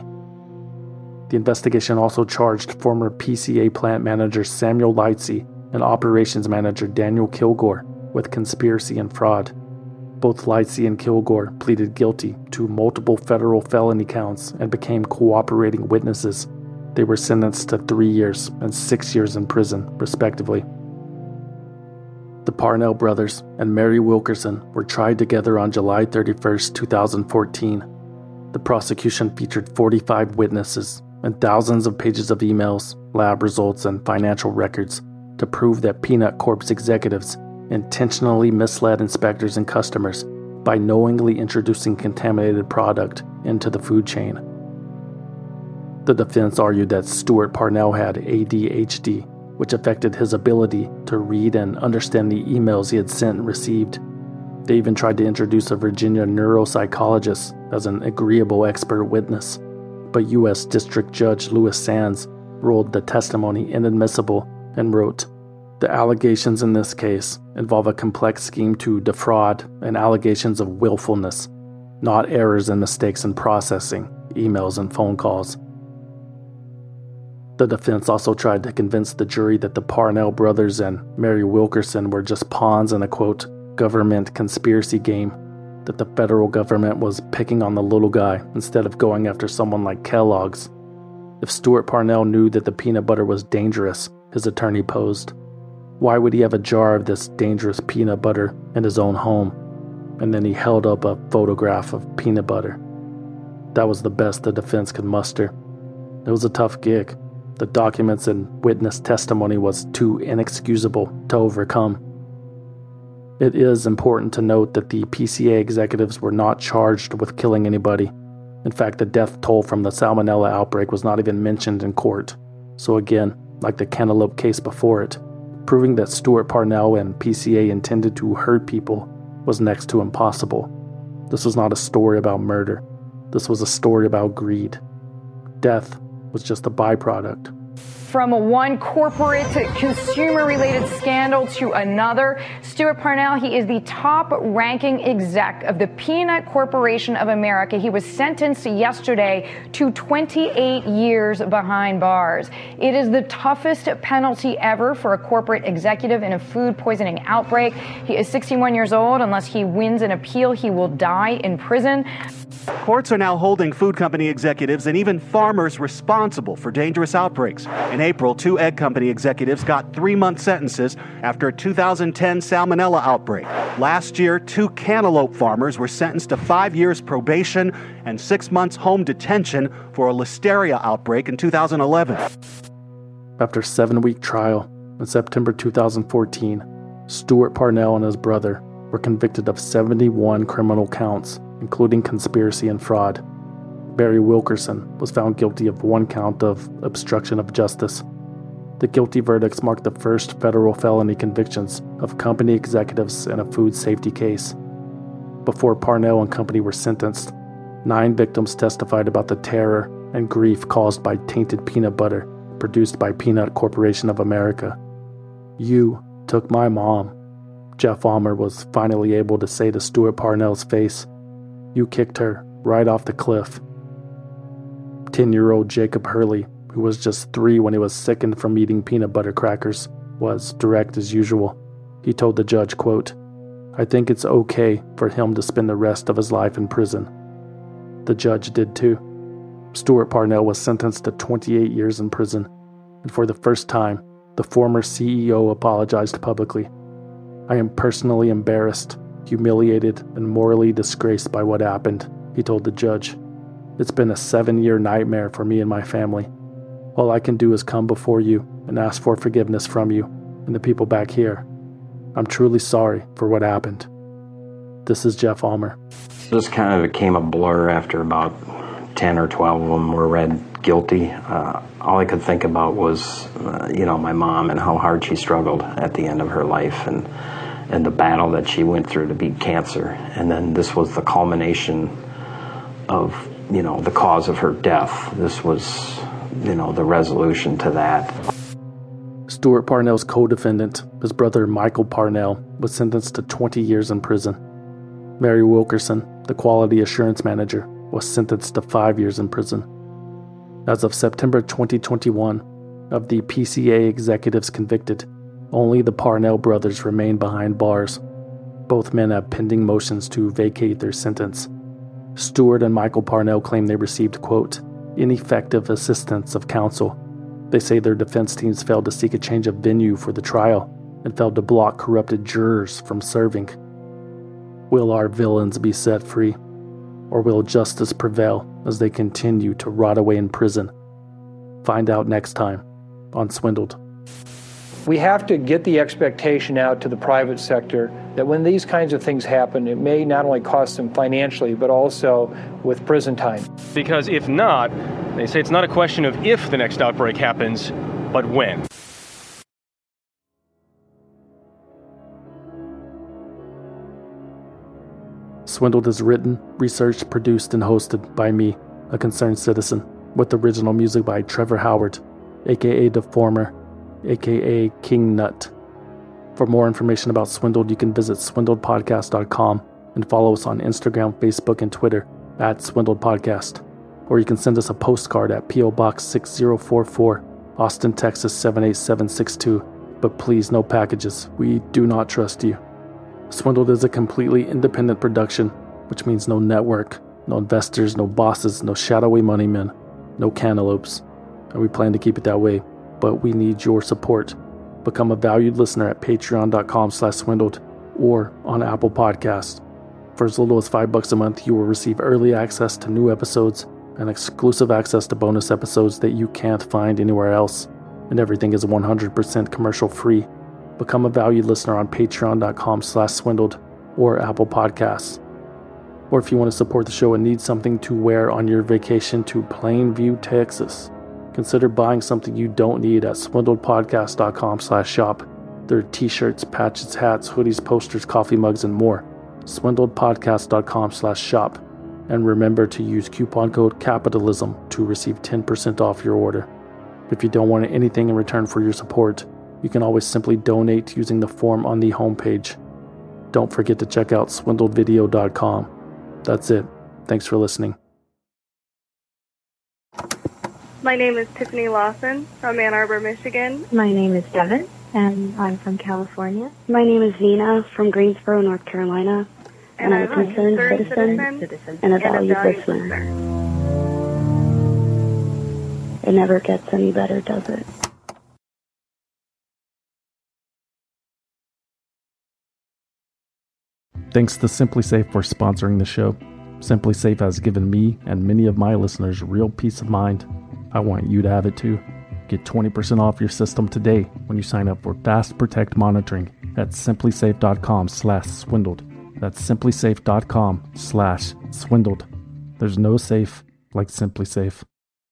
The investigation also charged former P C A plant manager Samuel Lightsey and operations manager Daniel Kilgore with conspiracy and fraud. Both Lightsey and Kilgore pleaded guilty to multiple federal felony counts and became cooperating witnesses. They were sentenced to three years and six years in prison, respectively. The Parnell brothers and Mary Wilkerson were tried together on July thirty-first, two thousand fourteen. The prosecution featured forty-five witnesses and thousands of pages of emails, lab results, and financial records to prove that Peanut Corp's executives intentionally misled inspectors and customers by knowingly introducing contaminated product into the food chain. The defense argued that Stuart Parnell had A D H D, which affected his ability to read and understand the emails he had sent and received. They even tried to introduce a Virginia neuropsychologist as an agreeable expert witness, but U S District Judge Louis Sands ruled the testimony inadmissible and wrote, "The allegations in this case involve a complex scheme to defraud and allegations of willfulness, not errors and mistakes in processing, emails and phone calls." The defense also tried to convince the jury that the Parnell brothers and Mary Wilkerson were just pawns in a, quote, government conspiracy game, that the federal government was picking on the little guy instead of going after someone like Kellogg's. If Stuart Parnell knew that the peanut butter was dangerous, his attorney posed, why would he have a jar of this dangerous peanut butter in his own home? And then he held up a photograph of peanut butter. That was the best the defense could muster. It was a tough gig. The documents and witness testimony was too inexcusable to overcome. It is important to note that the P C A executives were not charged with killing anybody. In fact, the death toll from the salmonella outbreak was not even mentioned in court. So again, like the Cantaloupe case before it, proving that Stuart Parnell and P C A intended to hurt people was next to impossible. This was not a story about murder. This was a story about greed. Death was just a byproduct. From one corporate consumer-related scandal to another, Stuart Parnell, he is the top-ranking exec of the Peanut Corporation of America. He was sentenced yesterday to twenty-eight years behind bars. It is the toughest penalty ever for a corporate executive in a food poisoning outbreak. He is sixty-one years old. Unless he wins an appeal, he will die in prison. Courts are now holding food company executives and even farmers responsible for dangerous outbreaks. In April, two egg company executives got three-month sentences after a two thousand ten salmonella outbreak. Last year, two cantaloupe farmers were sentenced to five years probation and six months home detention for a listeria outbreak in two thousand eleven. After a seven-week trial, in September two thousand fourteen, Stuart Parnell and his brother were convicted of seventy-one criminal counts, including conspiracy and fraud. Barry Wilkerson was found guilty of one count of obstruction of justice. The guilty verdicts marked the first federal felony convictions of company executives in a food safety case. Before Parnell and company were sentenced, nine victims testified about the terror and grief caused by tainted peanut butter produced by Peanut Corporation of America. "You took my mom," Jeff Almer was finally able to say to Stuart Parnell's face. "You kicked her right off the cliff." Ten-year-old Jacob Hurley, who was just three when he was sickened from eating peanut butter crackers, was direct as usual. He told the judge, quote, "I think it's okay for him to spend the rest of his life in prison." The judge did too. Stuart Parnell was sentenced to twenty-eight years in prison, and for the first time, the former C E O apologized publicly. "I am personally embarrassed, humiliated, and morally disgraced by what happened," he told the judge. "It's been a seven-year nightmare for me and my family. All I can do is come before you and ask for forgiveness from you and the people back here. I'm truly sorry for what happened." This is Jeff Almer. This kind of became a blur after about ten or twelve of them were read guilty. Uh, all I could think about was, uh, you know, my mom and how hard she struggled at the end of her life, and and the battle that she went through to beat cancer. And then this was the culmination of, you know, the cause of her death. This was, you know, the resolution to that. Stuart Parnell's co-defendant, his brother Michael Parnell, was sentenced to twenty years in prison. Mary Wilkerson, the quality assurance manager, was sentenced to five years in prison. As of September twenty twenty-one, of the P C A executives convicted, only the Parnell brothers remain behind bars. Both men have pending motions to vacate their sentence. Stuart and Michael Parnell claim they received, quote, "ineffective assistance of counsel." They say their defense teams failed to seek a change of venue for the trial and failed to block corrupted jurors from serving. Will our villains be set free? Or will justice prevail as they continue to rot away in prison? Find out next time on Swindled. We have to get the expectation out to the private sector that when these kinds of things happen, it may not only cost them financially, but also with prison time. Because if not, they say it's not a question of if the next outbreak happens, but when. Swindled is written, researched, produced, and hosted by me, a concerned citizen, with original music by Trevor Howard, aka Deformer, aka King Nut. For more information about Swindled, you can visit swindled podcast dot com and follow us on Instagram, Facebook, and Twitter at Swindled Podcast. Or you can send us a postcard at P O Box six zero four four, Austin, Texas seven eight seven six two. But please, no packages. We do not trust you. Swindled is a completely independent production, which means no network, no investors, no bosses, no shadowy money men, no cantaloupes. And we plan to keep it that way, but we need your support. Become a valued listener at patreon dot com slash swindled or on Apple Podcasts. For as little as five bucks a month, you will receive early access to new episodes and exclusive access to bonus episodes that you can't find anywhere else. And everything is one hundred percent commercial free. Become a valued listener on patreon dot com slash swindled or Apple Podcasts. Or if you want to support the show and need something to wear on your vacation to Plainview, Texas, consider buying something you don't need at swindled podcast dot com slash shop. There are t-shirts, patches, hats, hoodies, posters, coffee mugs, and more. swindled podcast dot com slash shop. And remember to use coupon code CAPITALISM to receive ten percent off your order. If you don't want anything in return for your support, you can always simply donate using the form on the homepage. Don't forget to check out swindled video dot com. That's it. Thanks for listening. My name is Tiffany Lawson from Ann Arbor, Michigan. My name is Devin, and I'm from California. My name is Zena from Greensboro, North Carolina, and, and I'm a concerned citizen, citizen, citizen and a valued listener. listener. It never gets any better, does it? Thanks to SimpliSafe for sponsoring the show. SimpliSafe has given me and many of my listeners real peace of mind. I want you to have it too. Get twenty percent off your system today when you sign up for Fast Protect monitoring at SimpliSafe.com slash swindled. That's SimpliSafe.com slash swindled. There's no safe like SimpliSafe.